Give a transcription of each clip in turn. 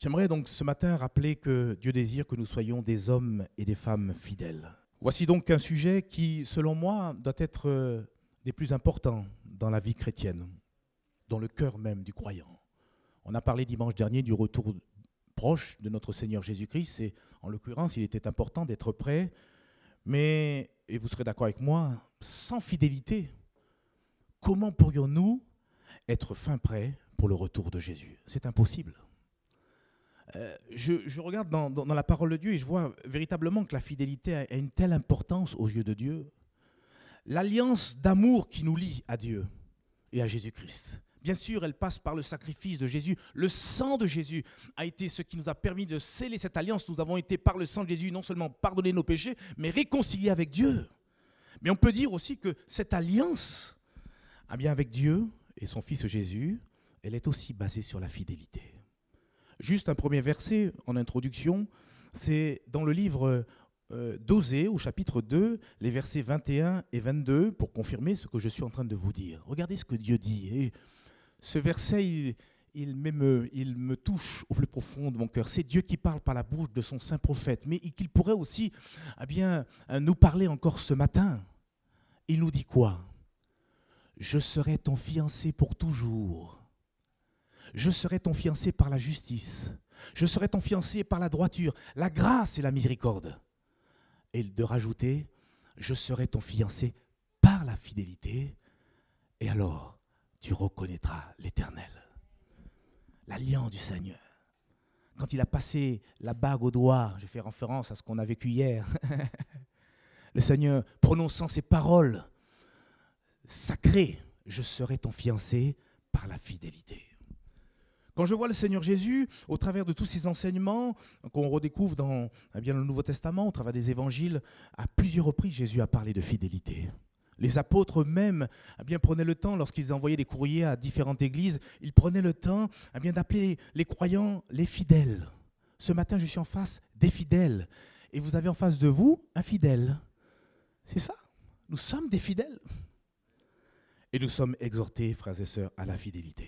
J'aimerais donc ce matin rappeler que Dieu désire que nous soyons des hommes et des femmes fidèles. Voici donc un sujet qui, selon moi, doit être des plus importants dans la vie chrétienne, dans le cœur même du croyant. On a parlé dimanche dernier du retour proche de notre Seigneur Jésus-Christ et en l'occurrence, il était important d'être prêt, mais, et vous serez d'accord avec moi, sans fidélité, comment pourrions-nous être fin prêts pour le retour de Jésus ? C'est impossible. Je regarde dans la parole de Dieu et je vois véritablement que la fidélité a une telle importance aux yeux de Dieu. L'alliance d'amour qui nous lie à Dieu et à Jésus-Christ. Bien sûr, elle passe par le sacrifice de Jésus. Le sang de Jésus a été ce qui nous a permis de sceller cette alliance. Nous avons été par le sang de Jésus non seulement pardonnés nos péchés, mais réconciliés avec Dieu. Mais on peut dire aussi que cette alliance, avec Dieu et son Fils Jésus, elle est aussi basée sur la fidélité. Juste un premier verset en introduction, c'est dans le livre d'Osée, au chapitre 2, les versets 21 et 22, pour confirmer ce que je suis en train de vous dire. Regardez ce que Dieu dit. Et ce verset, il me touche au plus profond de mon cœur. C'est Dieu qui parle par la bouche de son saint prophète, mais qu'il pourrait aussi nous parler encore ce matin. Il nous dit quoi ? Je serai ton fiancé pour toujours. Je serai ton fiancé par la justice. Je serai ton fiancé par la droiture, la grâce et la miséricorde. Et de rajouter, je serai ton fiancé par la fidélité. Et alors, tu reconnaîtras l'Éternel. L'alliance du Seigneur. Quand il a passé la bague au doigt, je fais référence à ce qu'on a vécu hier, le Seigneur prononçant ces paroles sacrées, je serai ton fiancé par la fidélité. Quand je vois le Seigneur Jésus, au travers de tous ces enseignements qu'on redécouvre dans le Nouveau Testament, au travers des évangiles, à plusieurs reprises, Jésus a parlé de fidélité. Les apôtres eux-mêmes prenaient le temps, lorsqu'ils envoyaient des courriers à différentes églises, ils prenaient le temps d'appeler les croyants les fidèles. Ce matin, je suis en face des fidèles. Et vous avez en face de vous un fidèle. C'est ça. Nous sommes des fidèles. Et nous sommes exhortés, frères et sœurs, à la fidélité.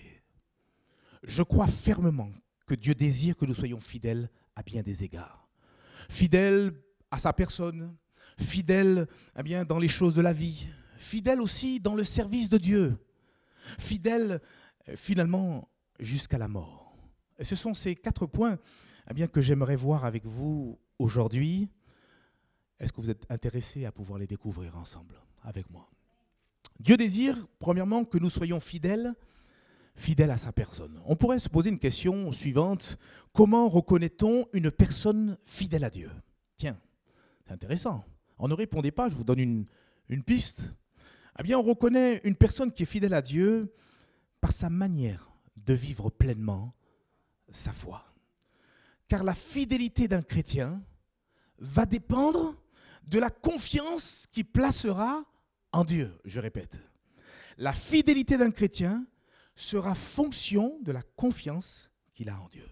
Je crois fermement que Dieu désire que nous soyons fidèles à bien des égards. Fidèles à sa personne, fidèles dans les choses de la vie, fidèles aussi dans le service de Dieu, fidèles finalement jusqu'à la mort. Et ce sont ces 4 points que j'aimerais voir avec vous aujourd'hui. Est-ce que vous êtes intéressés à pouvoir les découvrir ensemble avec moi ? Dieu désire, premièrement, que nous soyons fidèles à sa personne. On pourrait se poser une question suivante. Comment reconnaît-on une personne fidèle à Dieu ? Tiens, c'est intéressant. On ne répondait pas, je vous donne une piste. On reconnaît une personne qui est fidèle à Dieu par sa manière de vivre pleinement sa foi. Car la fidélité d'un chrétien va dépendre de la confiance qu'il placera en Dieu. Je répète, la fidélité d'un chrétien sera fonction de la confiance qu'il a en Dieu.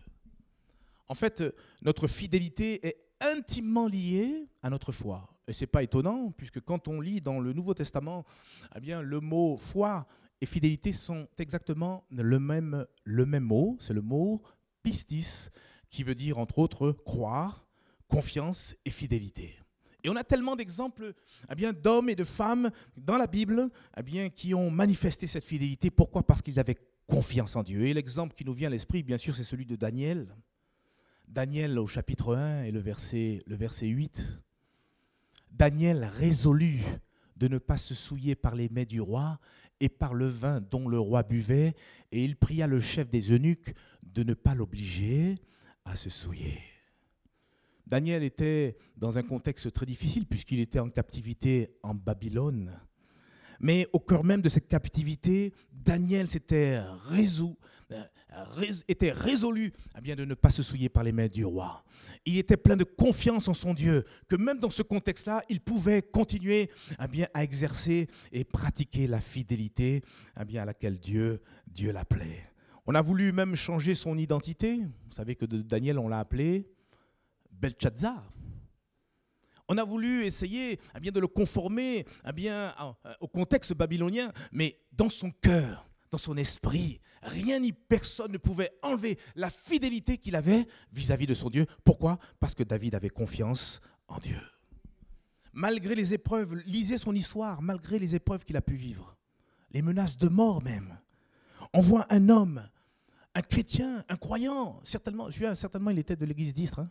En fait, notre fidélité est intimement liée à notre foi. Et ce n'est pas étonnant, puisque quand on lit dans le Nouveau Testament, le mot foi et fidélité sont exactement le même mot. C'est le mot pistis, qui veut dire, entre autres, croire, confiance et fidélité. Et on a tellement d'exemples d'hommes et de femmes dans la Bible qui ont manifesté cette fidélité. Pourquoi ? Parce qu'ils avaient confiance en Dieu. Et l'exemple qui nous vient à l'esprit, bien sûr, c'est celui de Daniel. Daniel au chapitre 1 et le verset 8. Daniel résolut de ne pas se souiller par les mets du roi et par le vin dont le roi buvait, et il pria le chef des eunuques de ne pas l'obliger à se souiller. Daniel était dans un contexte très difficile puisqu'il était en captivité en Babylone. Mais au cœur même de cette captivité, Daniel était résolu de ne pas se souiller par les mains du roi. Il était plein de confiance en son Dieu, que même dans ce contexte-là, il pouvait continuer à exercer et pratiquer la fidélité à laquelle Dieu l'appelait. On a voulu même changer son identité. Vous savez que de Daniel, on l'a appelé Belchazzar. On a voulu essayer de le conformer au contexte babylonien, mais dans son cœur, dans son esprit. Rien ni personne ne pouvait enlever la fidélité qu'il avait vis-à-vis de son Dieu. Pourquoi ? Parce que David avait confiance en Dieu. Malgré les épreuves, lisez son histoire, malgré les épreuves qu'il a pu vivre, les menaces de mort même. On voit un homme, un chrétien, un croyant, certainement il était de l'église d'Istre.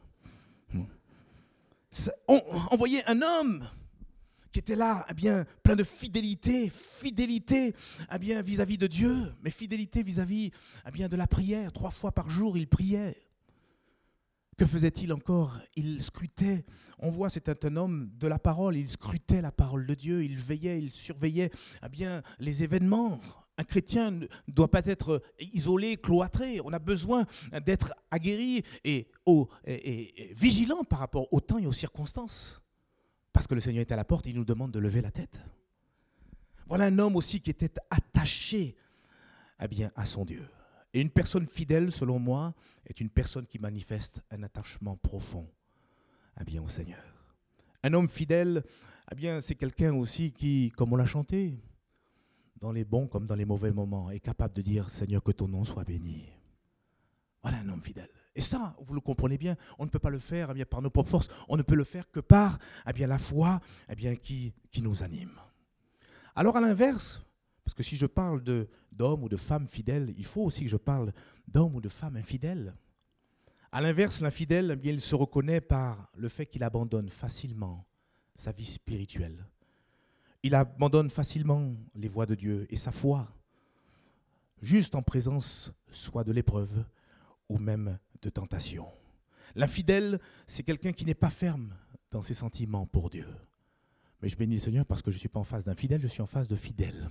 On voyait un homme qui était là, plein de fidélité vis-à-vis de Dieu, mais fidélité vis-à-vis de la prière. 3 fois par jour, il priait. Que faisait-il encore ? Il scrutait. On voit, c'était un homme de la parole. Il scrutait la parole de Dieu. Il veillait, il surveillait les événements. Un chrétien ne doit pas être isolé, cloîtré. On a besoin d'être aguerri et vigilant par rapport au temps et aux circonstances. Parce que le Seigneur est à la porte, il nous demande de lever la tête. Voilà un homme aussi qui était attaché à son Dieu. Et une personne fidèle, selon moi, est une personne qui manifeste un attachement profond au Seigneur. Un homme fidèle, c'est quelqu'un aussi qui, comme on l'a chanté, dans les bons comme dans les mauvais moments, est capable de dire « Seigneur, que ton nom soit béni ». Voilà un homme fidèle. Et ça, vous le comprenez bien, on ne peut pas le faire par nos propres forces, on ne peut le faire que par la foi qui nous anime. Alors à l'inverse, parce que si je parle d'hommes ou de femmes fidèles, il faut aussi que je parle d'hommes ou de femmes infidèles. À l'inverse, l'infidèle, il se reconnaît par le fait qu'il abandonne facilement sa vie spirituelle. Il abandonne facilement les voies de Dieu et sa foi, juste en présence soit de l'épreuve ou même de tentation. L'infidèle, c'est quelqu'un qui n'est pas ferme dans ses sentiments pour Dieu. Mais je bénis le Seigneur parce que je ne suis pas en face d'infidèle, je suis en face de fidèle.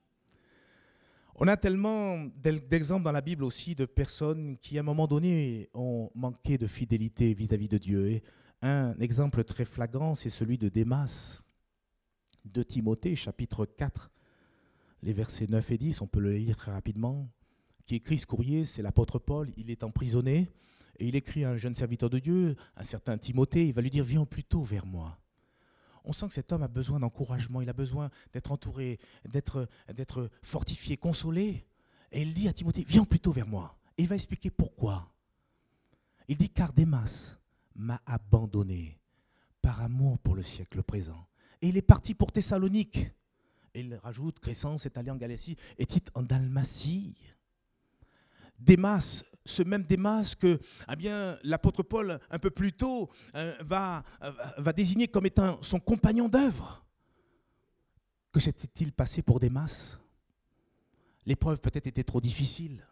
On a tellement d'exemples dans la Bible aussi de personnes qui, à un moment donné, ont manqué de fidélité vis-à-vis de Dieu. Et un exemple très flagrant, c'est celui de Démas, de Timothée, chapitre 4, les versets 9 et 10, on peut le lire très rapidement, qui écrit ce courrier, c'est l'apôtre Paul, il est emprisonné, et il écrit à un jeune serviteur de Dieu, un certain Timothée, il va lui dire « Viens plutôt vers moi ». On sent que cet homme a besoin d'encouragement, il a besoin d'être entouré, d'être fortifié, consolé. Et il dit à Timothée, viens plutôt vers moi. Et il va expliquer pourquoi. Il dit, car Démas m'a abandonné par amour pour le siècle présent. Et il est parti pour Thessalonique. Et il rajoute, Crescence est allé en Galatie et Tite en Dalmatie. Démas, ce même Démas que l'apôtre Paul, un peu plus tôt, va désigner comme étant son compagnon d'œuvre. Que s'était-il passé pour Démas ? L'épreuve peut-être était trop difficile.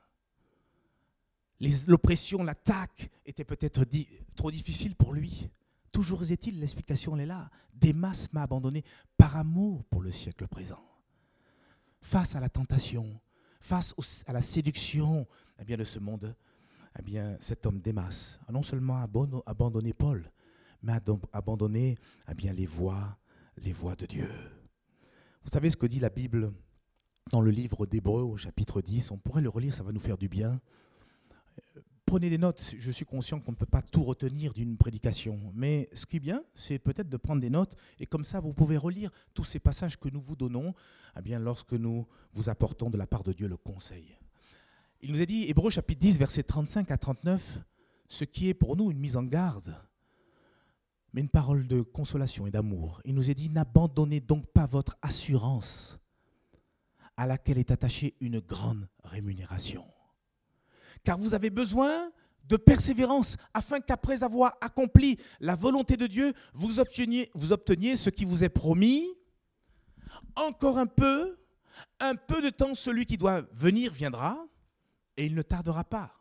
L'oppression, l'attaque était peut-être trop difficile pour lui. Toujours est-il, l'explication elle est là. Démas m'a abandonné par amour pour le siècle présent. Face à la tentation, face à la séduction de ce monde, cet homme Démas a non seulement abandonné Paul, mais a abandonné les voies de Dieu. Vous savez ce que dit la Bible dans le livre d'Hébreux au chapitre 10, on pourrait le relire, ça va nous faire du bien. Prenez des notes, je suis conscient qu'on ne peut pas tout retenir d'une prédication, mais ce qui est bien, c'est peut-être de prendre des notes, et comme ça, vous pouvez relire tous ces passages que nous vous donnons lorsque nous vous apportons de la part de Dieu le conseil. Il nous a dit, Hébreux chapitre 10, versets 35 à 39, ce qui est pour nous une mise en garde, mais une parole de consolation et d'amour. Il nous a dit, n'abandonnez donc pas votre assurance à laquelle est attachée une grande rémunération. Car vous avez besoin de persévérance, afin qu'après avoir accompli la volonté de Dieu, vous obteniez ce qui vous est promis. Encore un peu de temps, celui qui doit venir viendra, et il ne tardera pas.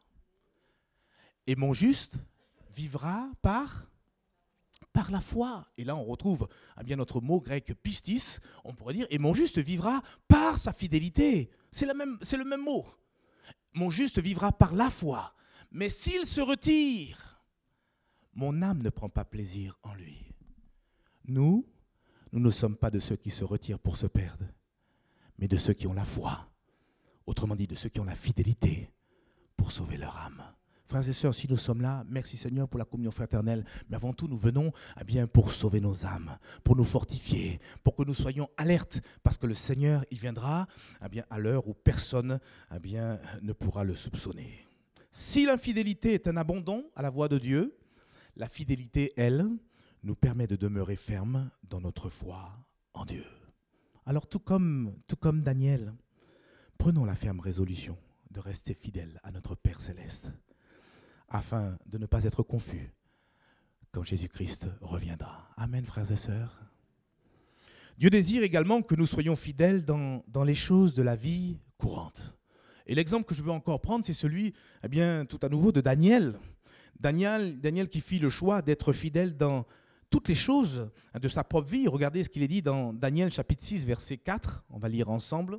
Et mon juste vivra par la foi. Et là, on retrouve notre mot grec pistis, on pourrait dire, et mon juste vivra par sa fidélité. C'est le même mot. Mon juste vivra par la foi. Mais s'il se retire, mon âme ne prend pas plaisir en lui. Nous ne sommes pas de ceux qui se retirent pour se perdre, mais de ceux qui ont la foi. Autrement dit, de ceux qui ont la fidélité pour sauver leur âme. frères et sœurs, si nous sommes là, merci Seigneur pour la communion fraternelle. Mais avant tout, nous venons pour sauver nos âmes, pour nous fortifier, pour que nous soyons alertes. Parce que le Seigneur, il viendra à l'heure où personne ne pourra le soupçonner. Si l'infidélité est un abandon à la voix de Dieu, la fidélité, elle, nous permet de demeurer fermes dans notre foi en Dieu. Alors tout comme Daniel, prenons la ferme résolution de rester fidèles à notre Père Céleste, afin de ne pas être confus quand Jésus-Christ reviendra. Amen, frères et sœurs. Dieu désire également que nous soyons fidèles dans les choses de la vie courante. Et l'exemple que je veux encore prendre, c'est celui, tout à nouveau, de Daniel. Daniel qui fit le choix d'être fidèle dans toutes les choses de sa propre vie. Regardez ce qu'il est dit dans Daniel chapitre 6, verset 4. On va lire ensemble.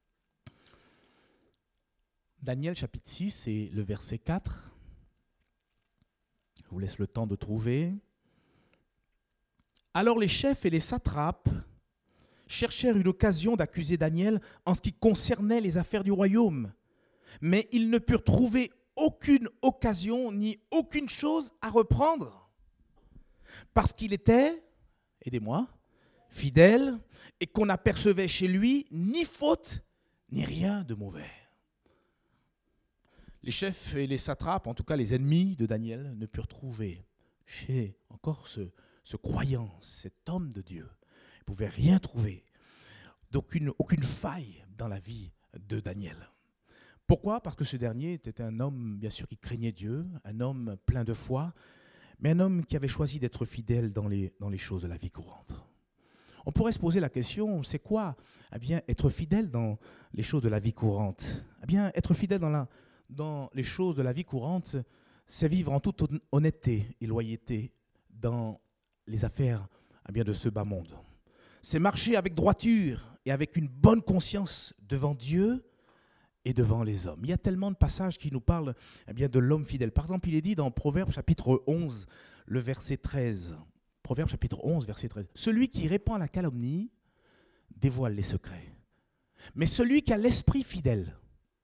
Daniel chapitre 6 et le verset 4. Je vous laisse le temps de trouver. Alors les chefs et les satrapes cherchèrent une occasion d'accuser Daniel en ce qui concernait les affaires du royaume. Mais ils ne purent trouver aucune occasion ni aucune chose à reprendre. Parce qu'il était, aidez-moi, fidèle et qu'on n'apercevait chez lui ni faute ni rien de mauvais. Les chefs et les satrapes, en tout cas les ennemis de Daniel, ne purent trouver chez encore ce croyant, cet homme de Dieu. Ils ne pouvaient rien trouver, aucune faille dans la vie de Daniel. Pourquoi ? Parce que ce dernier était un homme, bien sûr, qui craignait Dieu, un homme plein de foi, mais un homme qui avait choisi d'être fidèle dans les choses de la vie courante. On pourrait se poser la question, c'est quoi être fidèle dans les choses de la vie courante ? Être fidèle dans les choses de la vie courante, c'est vivre en toute honnêteté et loyauté dans les affaires de ce bas monde. C'est marcher avec droiture et avec une bonne conscience devant Dieu et devant les hommes. Il y a tellement de passages qui nous parlent de l'homme fidèle. Par exemple, il est dit dans Proverbes chapitre 11, le verset 13. Proverbes chapitre 11, verset 13. Celui qui répand la calomnie dévoile les secrets. Mais celui qui a l'esprit fidèle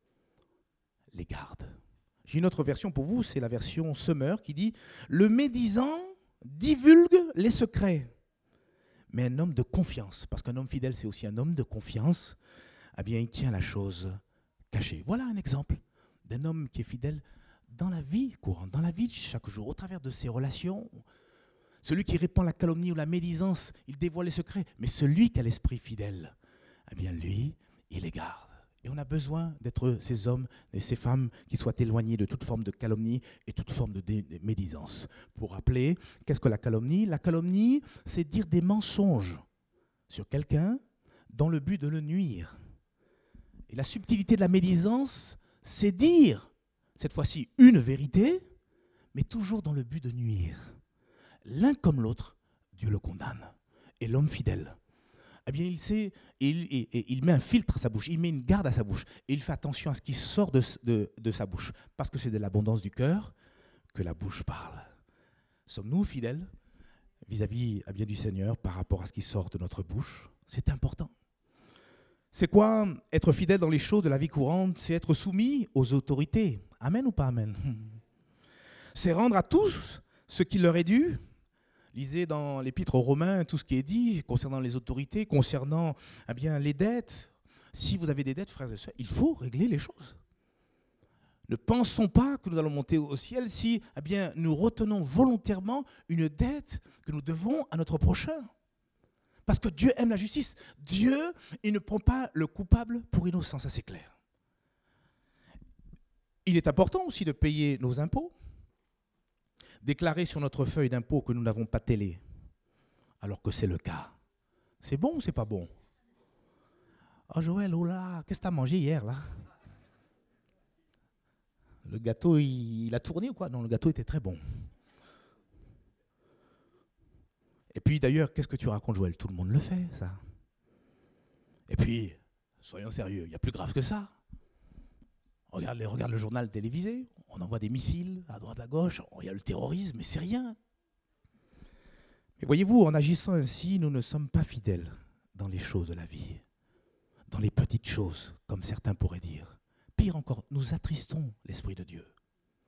les garde. J'ai une autre version pour vous, c'est la version Semeur qui dit « Le médisant divulgue les secrets ». Mais un homme de confiance, parce qu'un homme fidèle, c'est aussi un homme de confiance, il tient la chose cachée. Voilà un exemple d'un homme qui est fidèle dans la vie courante, dans la vie de chaque jour, au travers de ses relations. Celui qui répand la calomnie ou la médisance, il dévoile les secrets. Mais celui qui a l'esprit fidèle, lui, il les garde. Et on a besoin d'être ces hommes et ces femmes qui soient éloignés de toute forme de calomnie et toute forme de médisance. Pour rappeler, qu'est-ce que la calomnie ? La calomnie, c'est dire des mensonges sur quelqu'un dans le but de le nuire. Et la subtilité de la médisance, c'est dire, cette fois-ci, une vérité, mais toujours dans le but de nuire. L'un comme l'autre, Dieu le condamne. Et l'homme fidèle, il sait, il met un filtre à sa bouche, il met une garde à sa bouche, et il fait attention à ce qui sort de sa bouche, parce que c'est de l'abondance du cœur que la bouche parle. Sommes-nous fidèles vis-à-vis du Seigneur par rapport à ce qui sort de notre bouche ? C'est important. C'est quoi être fidèle dans les choses de la vie courante ? C'est être soumis aux autorités. Amen ou pas amen ? C'est rendre à tous ce qui leur est dû. Lisez dans l'épître aux Romains tout ce qui est dit concernant les autorités, concernant les dettes. Si vous avez des dettes, frères et sœurs, il faut régler les choses. Ne pensons pas que nous allons monter au ciel si nous retenons volontairement une dette que nous devons à notre prochain. Parce que Dieu aime la justice. Dieu, il ne prend pas le coupable pour innocent, ça c'est clair. Il est important aussi de payer nos impôts. Déclarer sur notre feuille d'impôt que nous n'avons pas télé, alors que c'est le cas. C'est bon ou c'est pas bon ? Oh Joël, oh là, qu'est-ce que tu as mangé hier là ? Le gâteau, il a tourné ou quoi ? Non, le gâteau était très bon. Et puis d'ailleurs, qu'est-ce que tu racontes Joël ? Tout le monde le fait, ça. Et puis, soyons sérieux, il y a plus grave que ça. Regarde le journal télévisé, on envoie des missiles à droite à gauche, il y a le terrorisme, mais c'est rien. Mais voyez-vous, en agissant ainsi, nous ne sommes pas fidèles dans les choses de la vie, dans les petites choses, comme certains pourraient dire. Pire encore, nous attristons l'Esprit de Dieu.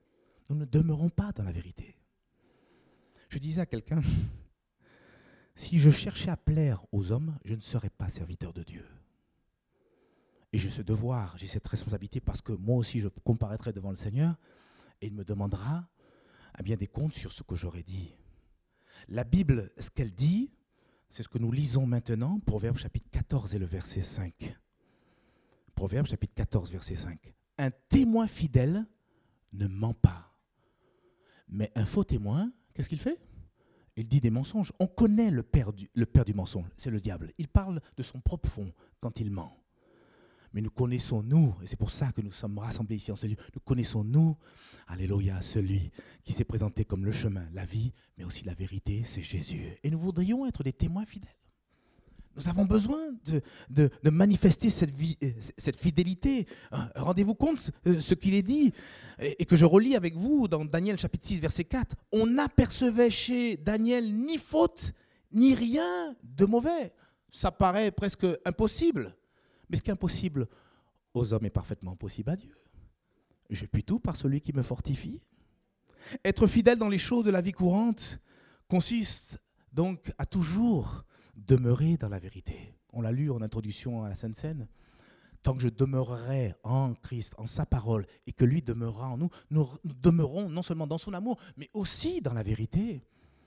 nous ne demeurons pas dans la vérité. Je disais à quelqu'un, si je cherchais à plaire aux hommes, je ne serais pas serviteur de Dieu. Et j'ai ce devoir, j'ai cette responsabilité parce que moi aussi je comparaîtrai devant le Seigneur et il me demandera bien des comptes sur ce que j'aurais dit. La Bible, ce qu'elle dit, c'est ce que nous lisons maintenant, Proverbes chapitre 14 et le verset 5. Proverbes chapitre 14, verset 5. Un témoin fidèle ne ment pas. Mais un faux témoin, qu'est-ce qu'il fait ? Il dit des mensonges. On connaît le père du mensonge, c'est le diable. Il parle de son propre fond quand il ment. Mais nous connaissons, nous, et c'est pour ça que nous sommes rassemblés ici en ce lieu, nous connaissons, nous, alléluia, celui qui s'est présenté comme le chemin, la vie, mais aussi la vérité, c'est Jésus. Et nous voudrions être des témoins fidèles. Nous avons besoin de manifester cette fidélité. Rendez-vous compte ce qu'il est dit, et que je relis avec vous dans Daniel chapitre 6, verset 4. On n'apercevait chez Daniel ni faute, ni rien de mauvais. Ça paraît presque impossible. Mais ce qui est impossible aux hommes est parfaitement possible à Dieu. Je puis tout par celui qui me fortifie. Être fidèle dans les choses de la vie courante consiste donc à toujours demeurer dans la vérité. On l'a lu en introduction à la Sainte Seine. Tant que je demeurerai en Christ, en sa parole, et que lui demeurera en nous, nous demeurons non seulement dans son amour, mais aussi dans la vérité.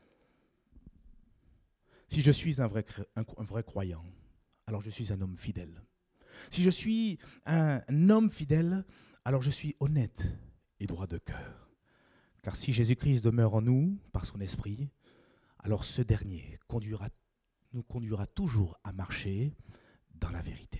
Si je suis un vrai croyant, alors je suis un homme fidèle. Si je suis un homme fidèle, alors je suis honnête et droit de cœur. Car si Jésus-Christ demeure en nous, par son esprit, alors ce dernier nous conduira toujours à marcher dans la vérité.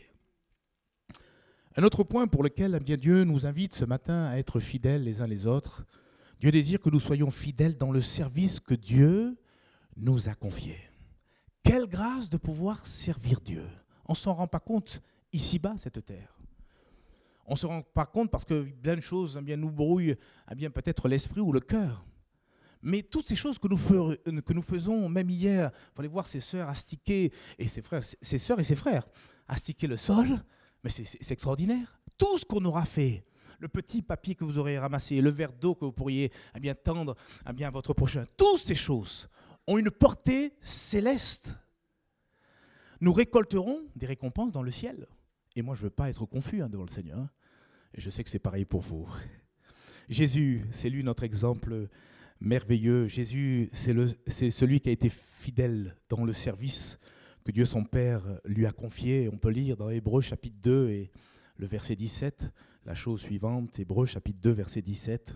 Un autre point pour lequel bien Dieu nous invite ce matin à être fidèles les uns les autres, Dieu désire que nous soyons fidèles dans le service que Dieu nous a confié. Quelle grâce de pouvoir servir Dieu. On ne s'en rend pas compte ici-bas, cette terre. On ne se rend pas compte parce que plein de choses nous brouillent peut-être l'esprit ou le cœur. Mais toutes ces choses que nous faisons, même hier, il fallait voir ses sœurs astiquer, et ses sœurs et ses frères, astiquer le sol, mais c'est extraordinaire. Tout ce qu'on aura fait, le petit papier que vous aurez ramassé, le verre d'eau que vous pourriez tendre à votre prochain, toutes ces choses ont une portée céleste. Nous récolterons des récompenses dans le ciel. Et moi, je ne veux pas être confus devant le Seigneur. Et je sais que c'est pareil pour vous. Jésus, c'est lui notre exemple merveilleux. Jésus, c'est celui qui a été fidèle dans le service que Dieu son Père lui a confié. On peut lire dans Hébreux chapitre 2 et le verset 17, la chose suivante, Hébreux chapitre 2, verset 17.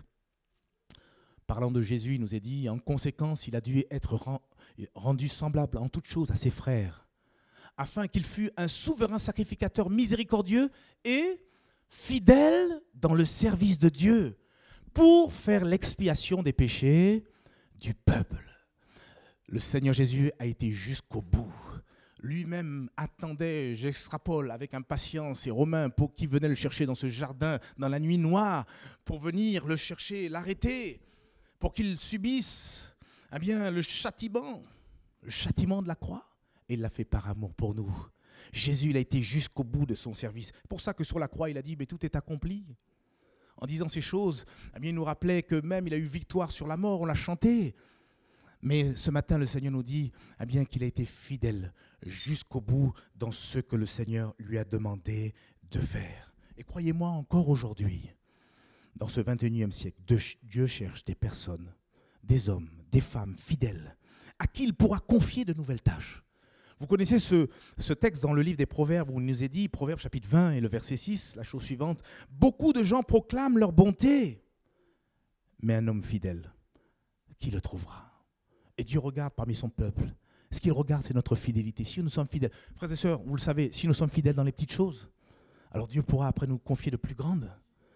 Parlant de Jésus, il nous est dit, en conséquence, il a dû être rendu semblable en toutes choses à ses frères, afin qu'il fût un souverain sacrificateur miséricordieux et fidèle dans le service de Dieu, pour faire l'expiation des péchés du peuple. Le Seigneur Jésus a été jusqu'au bout. Lui-même attendait, j'extrapole, avec impatience ces Romains pour qui venaient le chercher dans ce jardin, dans la nuit noire, pour venir le chercher, l'arrêter, pour qu'il subisse le châtiment de la croix. Et il l'a fait par amour pour nous. Jésus, il a été jusqu'au bout de son service. C'est pour ça que sur la croix, il a dit, mais tout est accompli. En disant ces choses, il nous rappelait que même il a eu victoire sur la mort, on l'a chanté. Mais ce matin, le Seigneur nous dit qu'il a été fidèle jusqu'au bout dans ce que le Seigneur lui a demandé de faire. Et croyez-moi, encore aujourd'hui, dans ce 21e siècle, Dieu cherche des personnes, des hommes, des femmes fidèles, à qui il pourra confier de nouvelles tâches. Vous connaissez ce texte dans le livre des Proverbes où il nous est dit, Proverbes chapitre 20 et le verset 6, la chose suivante, « Beaucoup de gens proclament leur bonté, mais un homme fidèle, qui le trouvera ?» Et Dieu regarde parmi son peuple. Ce qu'il regarde, c'est notre fidélité. Si nous sommes fidèles, frères et sœurs, vous le savez, si nous sommes fidèles dans les petites choses, alors Dieu pourra après nous confier de plus grandes.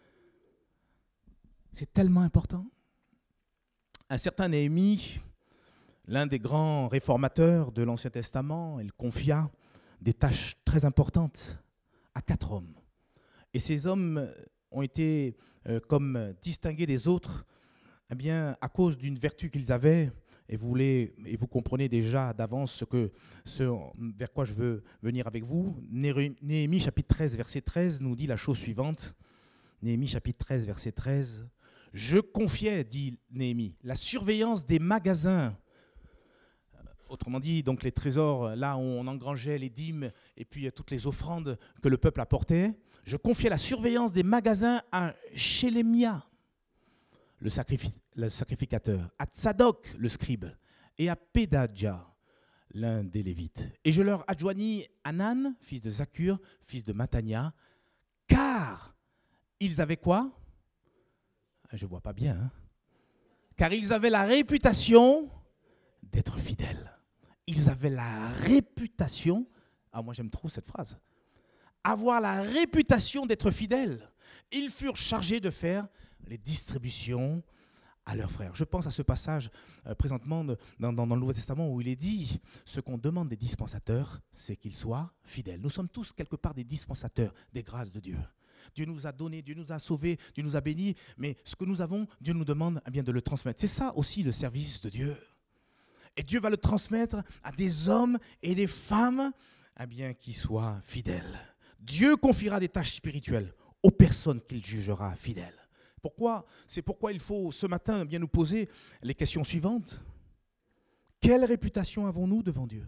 C'est tellement important. Un certain Néhémie, l'un des grands réformateurs de l'Ancien Testament, il confia des tâches très importantes à 4 hommes. Et ces hommes ont été comme distingués des autres à cause d'une vertu qu'ils avaient. Et vous comprenez déjà d'avance ce vers quoi je veux venir avec vous. Néhémie chapitre 13, verset 13 nous dit la chose suivante. Néhémie chapitre 13, verset 13. Je confiais, dit Néhémie, la surveillance des magasins. Autrement dit, donc les trésors, là où on engrangeait les dîmes et puis toutes les offrandes que le peuple apportait. Je confiais la surveillance des magasins à Shélémia, le sacrificateur, à Tsadok, le scribe, et à Pédadja, l'un des Lévites. Et je leur adjoignis Hanan, fils de Zakur, fils de Matania, car ils avaient quoi? Je ne vois pas bien. Hein? Car ils avaient la réputation d'être fidèles. Ils avaient la réputation, moi j'aime trop cette phrase, avoir la réputation d'être fidèles. Ils furent chargés de faire les distributions à leurs frères. Je pense à ce passage présentement dans le Nouveau Testament où il est dit, ce qu'on demande des dispensateurs, c'est qu'ils soient fidèles. Nous sommes tous quelque part des dispensateurs des grâces de Dieu. Dieu nous a donné, Dieu nous a sauvés, Dieu nous a bénis, mais ce que nous avons, Dieu nous demande bien de le transmettre. C'est ça aussi le service de Dieu. Et Dieu va le transmettre à des hommes et des femmes bien, qui soient fidèles. Dieu confiera des tâches spirituelles aux personnes qu'il jugera fidèles. Pourquoi? C'est pourquoi il faut ce matin bien nous poser les questions suivantes. Quelle réputation avons-nous devant Dieu?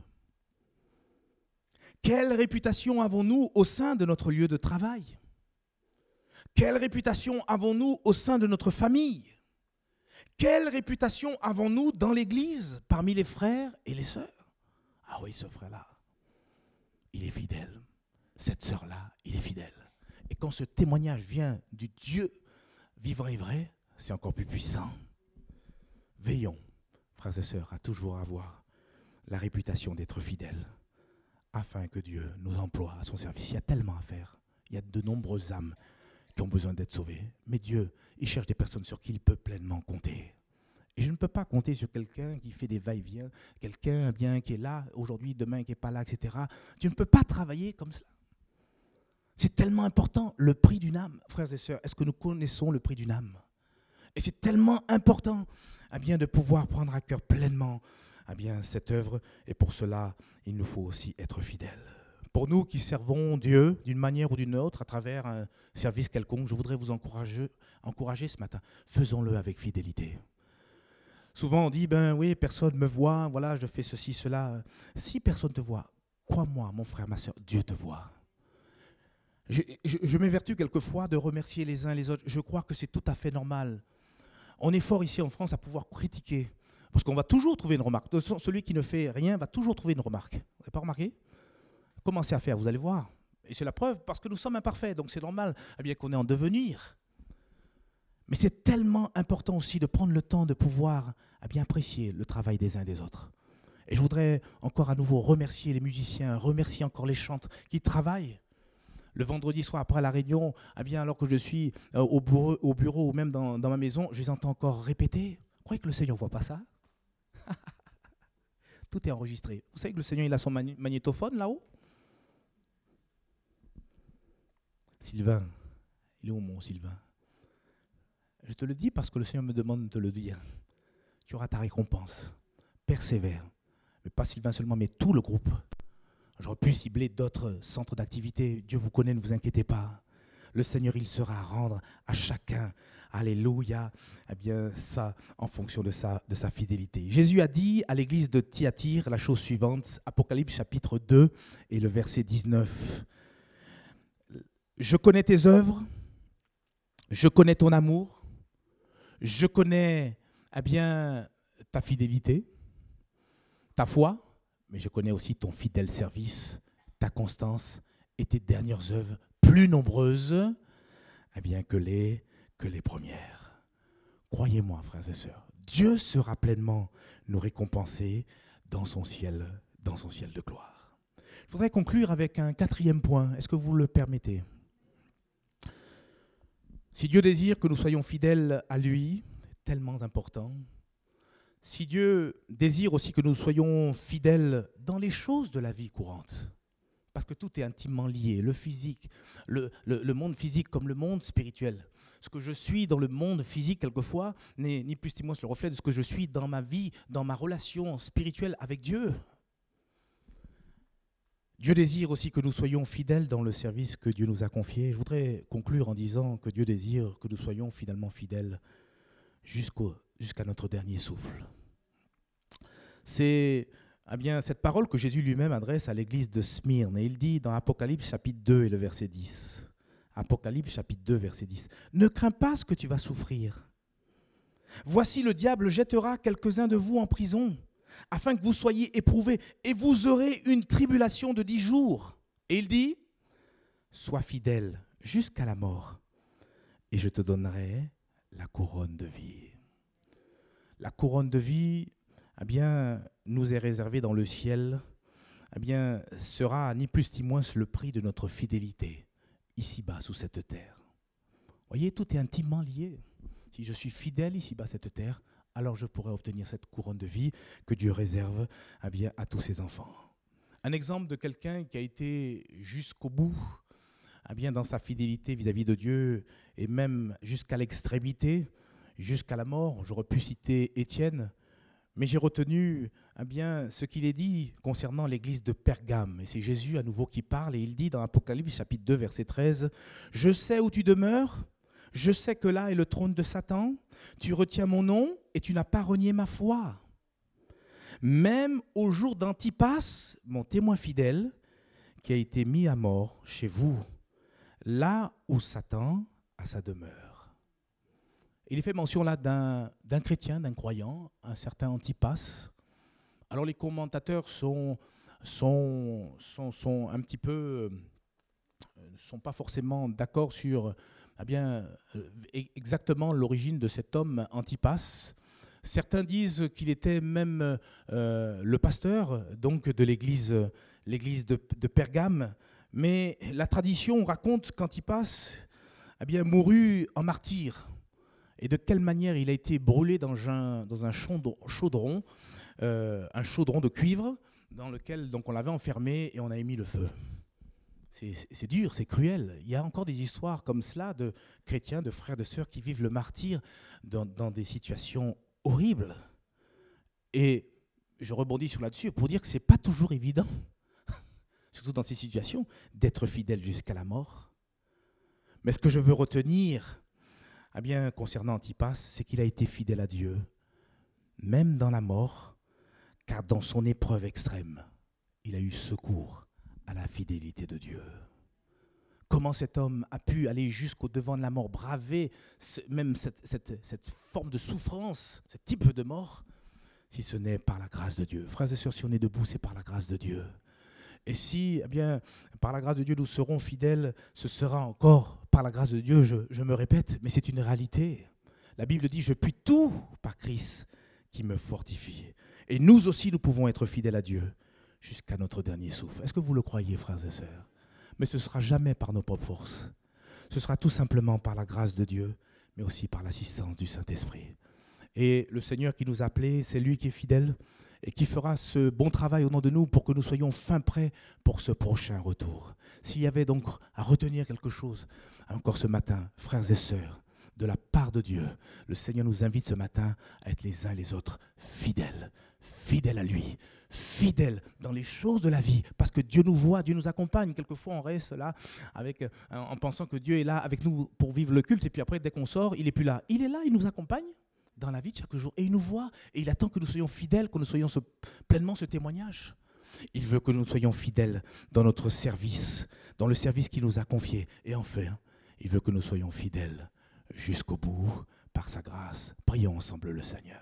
Quelle réputation avons-nous au sein de notre lieu de travail? Quelle réputation avons-nous au sein de notre famille? Quelle réputation avons-nous dans l'Église, parmi les frères et les sœurs? Ah oui, ce frère-là, il est fidèle. Cette sœur-là, il est fidèle. Et quand ce témoignage vient du Dieu vivant et vrai, c'est encore plus puissant. Veillons, frères et sœurs, à toujours avoir la réputation d'être fidèles, afin que Dieu nous emploie à son service. Il y a tellement à faire. Il y a de nombreuses âmes qui ont besoin d'être sauvées. Mais Dieu, il cherche des personnes sur qui il peut pleinement compter. Et je ne peux pas compter sur quelqu'un qui fait des va-et-vient, quelqu'un bien qui est là aujourd'hui, demain qui n'est pas là, etc. Tu ne peux pas travailler comme cela. C'est tellement important, le prix d'une âme. Frères et sœurs, est-ce que nous connaissons le prix d'une âme? Et c'est tellement important bien, de pouvoir prendre à cœur pleinement bien, cette œuvre. Et pour cela, il nous faut aussi être fidèles. Pour nous qui servons Dieu d'une manière ou d'une autre à travers un service quelconque, je voudrais vous encourager ce matin. Faisons-le avec fidélité. Souvent on dit, ben oui, personne ne me voit, voilà, je fais ceci, cela. Si personne ne te voit, crois-moi, mon frère, ma soeur, Dieu te voit. Je m'évertue quelquefois de remercier les uns les autres. Je crois que c'est tout à fait normal. On est fort ici en France à pouvoir critiquer, parce qu'on va toujours trouver une remarque. Celui qui ne fait rien va toujours trouver une remarque. Vous n'avez pas remarqué? Commencez à faire, vous allez voir. Et c'est la preuve, parce que nous sommes imparfaits, donc c'est normal bien qu'on est en devenir. Mais c'est tellement important aussi de prendre le temps de pouvoir bien apprécier le travail des uns et des autres. Et je voudrais encore à nouveau remercier les musiciens, remercier encore les chantres qui travaillent. Le vendredi soir après la réunion, bien alors que je suis au bureau ou même dans ma maison, je les entends encore répéter. Vous croyez que le Seigneur ne voit pas ça? Tout est enregistré. Vous savez que le Seigneur il a son magnétophone là-haut? Sylvain, il est où mon Sylvain? Je te le dis parce que le Seigneur me demande de te le dire. Tu auras ta récompense. Persévère. Mais pas Sylvain seulement, mais tout le groupe. J'aurais pu cibler d'autres centres d'activité. Dieu vous connaît, ne vous inquiétez pas. Le Seigneur, il sera à rendre à chacun. Alléluia. Eh bien, ça, en fonction de sa fidélité. Jésus a dit à l'église de Thyatire la chose suivante, Apocalypse chapitre 2 et le verset 19. Je connais tes œuvres, je connais ton amour, je connais bien ta fidélité, ta foi, mais je connais aussi ton fidèle service, ta constance et tes dernières œuvres plus nombreuses bien, que les premières. Croyez-moi, frères et sœurs, Dieu sera pleinement nous récompenser dans son ciel de gloire. Je voudrais conclure avec un 4e point. Est-ce que vous le permettez? Si Dieu désire que nous soyons fidèles à lui, c'est tellement important. Si Dieu désire aussi que nous soyons fidèles dans les choses de la vie courante, parce que tout est intimement lié, le physique, le monde physique comme le monde spirituel. Ce que je suis dans le monde physique, quelquefois, n'est ni plus ni moins le reflet de ce que je suis dans ma vie, dans ma relation spirituelle avec Dieu. Dieu désire aussi que nous soyons fidèles dans le service que Dieu nous a confié. Je voudrais conclure en disant que Dieu désire que nous soyons finalement fidèles jusqu'à notre dernier souffle. C'est cette parole que Jésus lui-même adresse à l'église de Smyrne. Et il dit dans Apocalypse chapitre 2 et le verset 10. Apocalypse chapitre 2, verset 10. « Ne crains pas ce que tu vas souffrir. Voici le diable jettera quelques-uns de vous en prison, afin que vous soyez éprouvés, et vous aurez une tribulation de 10 jours. » Et il dit, « Sois fidèle jusqu'à la mort, et je te donnerai la couronne de vie. » La couronne de vie, nous est réservée dans le ciel, sera ni plus ni moins le prix de notre fidélité, ici-bas, sous cette terre. Vous voyez, tout est intimement lié. Si je suis fidèle ici-bas, cette terre, alors je pourrai obtenir cette couronne de vie que Dieu réserve à tous ses enfants. Un exemple de quelqu'un qui a été jusqu'au bout, dans sa fidélité vis-à-vis de Dieu, et même jusqu'à l'extrémité, jusqu'à la mort. J'aurais pu citer Étienne, mais j'ai retenu ce qu'il est dit concernant l'église de Pergame. Et c'est Jésus à nouveau qui parle, et il dit dans Apocalypse chapitre 2, verset 13, « Je sais où tu demeures, je sais que là est le trône de Satan, tu retiens mon nom et tu n'as pas renié ma foi. Même au jour d'Antipas, mon témoin fidèle, qui a été mis à mort chez vous, là où Satan a sa demeure. » Il est fait mention là d'un chrétien, d'un croyant, un certain Antipas. Alors les commentateurs sont un petit peu, ne sont pas forcément d'accord sur exactement l'origine de cet homme Antipas. Certains disent qu'il était même le pasteur donc de l'église de Pergame, mais la tradition raconte qu'Antipas mourut en martyr. Et de quelle manière il a été brûlé dans un chaudron, un chaudron de cuivre, dans lequel donc, on l'avait enfermé et on a émis le feu. C'est dur, c'est cruel. Il y a encore des histoires comme cela de chrétiens, de frères, de sœurs qui vivent le martyre dans des situations horribles. Et je rebondis sur là-dessus pour dire que ce n'est pas toujours évident, surtout dans ces situations, d'être fidèle jusqu'à la mort. Mais ce que je veux retenir, concernant Antipas, c'est qu'il a été fidèle à Dieu, même dans la mort, car dans son épreuve extrême, il a eu secours à la fidélité de Dieu. Comment cet homme a pu aller jusqu'au devant de la mort, braver même cette forme de souffrance, ce type de mort, si ce n'est par la grâce de Dieu. Frères et sœurs, si on est debout, c'est par la grâce de Dieu. Et si, par la grâce de Dieu, nous serons fidèles, ce sera encore par la grâce de Dieu, je me répète, mais c'est une réalité. La Bible dit « Je puis tout par Christ qui me fortifie ». Et nous aussi, nous pouvons être fidèles à Dieu jusqu'à notre dernier souffle. Est-ce que vous le croyez, frères et sœurs? Mais ce ne sera jamais par nos propres forces. Ce sera tout simplement par la grâce de Dieu, mais aussi par l'assistance du Saint-Esprit. Et le Seigneur qui nous a appelés, c'est lui qui est fidèle et qui fera ce bon travail au nom de nous pour que nous soyons fin prêts pour ce prochain retour. S'il y avait donc à retenir quelque chose, encore ce matin, frères et sœurs, de la part de Dieu, le Seigneur nous invite ce matin à être les uns et les autres fidèles, fidèles à lui, fidèles dans les choses de la vie, parce que Dieu nous voit, Dieu nous accompagne. Quelquefois, on reste là en pensant que Dieu est là avec nous pour vivre le culte, et puis après, dès qu'on sort, il n'est plus là. Il est là, il nous accompagne dans la vie de chaque jour, et il nous voit, et il attend que nous soyons fidèles, que nous soyons pleinement ce témoignage. Il veut que nous soyons fidèles dans notre service, dans le service qu'il nous a confié. Et enfin, il veut que nous soyons fidèles jusqu'au bout, par sa grâce. Prions ensemble le Seigneur.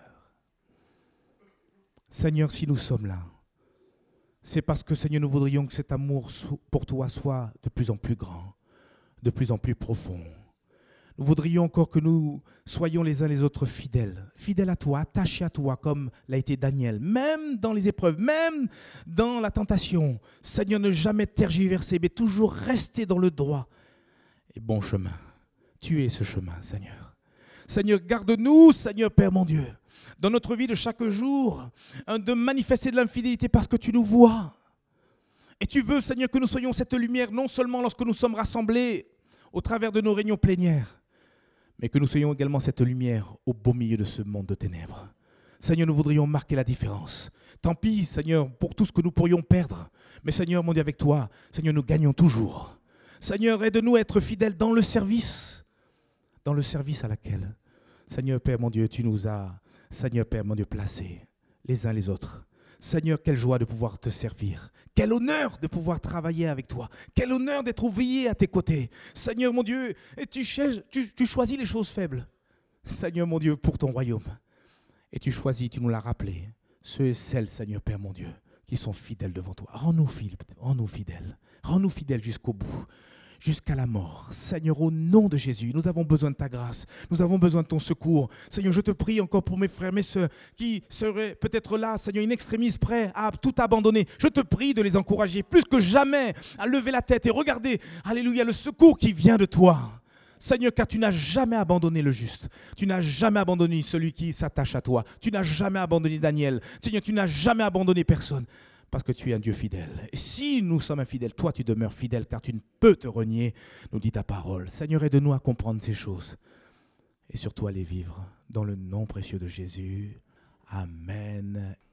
Seigneur, si nous sommes là, c'est parce que, Seigneur, nous voudrions que cet amour pour toi soit de plus en plus grand, de plus en plus profond. Nous voudrions encore que nous soyons les uns les autres fidèles, fidèles à toi, attachés à toi, comme l'a été Daniel, même dans les épreuves, même dans la tentation. Seigneur, ne jamais tergiverser, mais toujours rester dans le droit et bon chemin. Tu es ce chemin, Seigneur. Seigneur, garde-nous, Seigneur Père mon Dieu, dans notre vie de chaque jour, de manifester de l'infidélité parce que tu nous vois. Et tu veux, Seigneur, que nous soyons cette lumière, non seulement lorsque nous sommes rassemblés au travers de nos réunions plénières, mais que nous soyons également cette lumière au beau milieu de ce monde de ténèbres. Seigneur, nous voudrions marquer la différence. Tant pis, Seigneur, pour tout ce que nous pourrions perdre. Mais Seigneur, mon Dieu, avec toi, Seigneur, nous gagnons toujours. Seigneur, aide-nous à être fidèles dans le service à laquelle, Seigneur Père mon Dieu, tu nous as, Seigneur Père mon Dieu, placés les uns les autres. Seigneur, quelle joie de pouvoir te servir. Quel honneur de pouvoir travailler avec toi. Quel honneur d'être ouvrier à tes côtés. Seigneur mon Dieu, et tu choisis les choses faibles. Seigneur mon Dieu, pour ton royaume. Et tu choisis, tu nous l'as rappelé, ceux et celles, Seigneur Père mon Dieu, qui sont fidèles devant toi. Rends-nous fidèles. Rends-nous fidèles jusqu'au bout. Jusqu'à la mort. Seigneur, au nom de Jésus, nous avons besoin de ta grâce. Nous avons besoin de ton secours. Seigneur, je te prie encore pour mes frères, mes sœurs qui seraient peut-être là, Seigneur, in extremis, prêts à tout abandonner. Je te prie de les encourager plus que jamais à lever la tête et regarder, alléluia, le secours qui vient de toi. Seigneur, car tu n'as jamais abandonné le juste. Tu n'as jamais abandonné celui qui s'attache à toi. Tu n'as jamais abandonné Daniel. Seigneur, tu n'as jamais abandonné personne. Parce que tu es un Dieu fidèle. Et si nous sommes infidèles, toi tu demeures fidèle car tu ne peux te renier, nous dit ta parole. Seigneur, aide-nous à comprendre ces choses et surtout à les vivre. Dans le nom précieux de Jésus. Amen.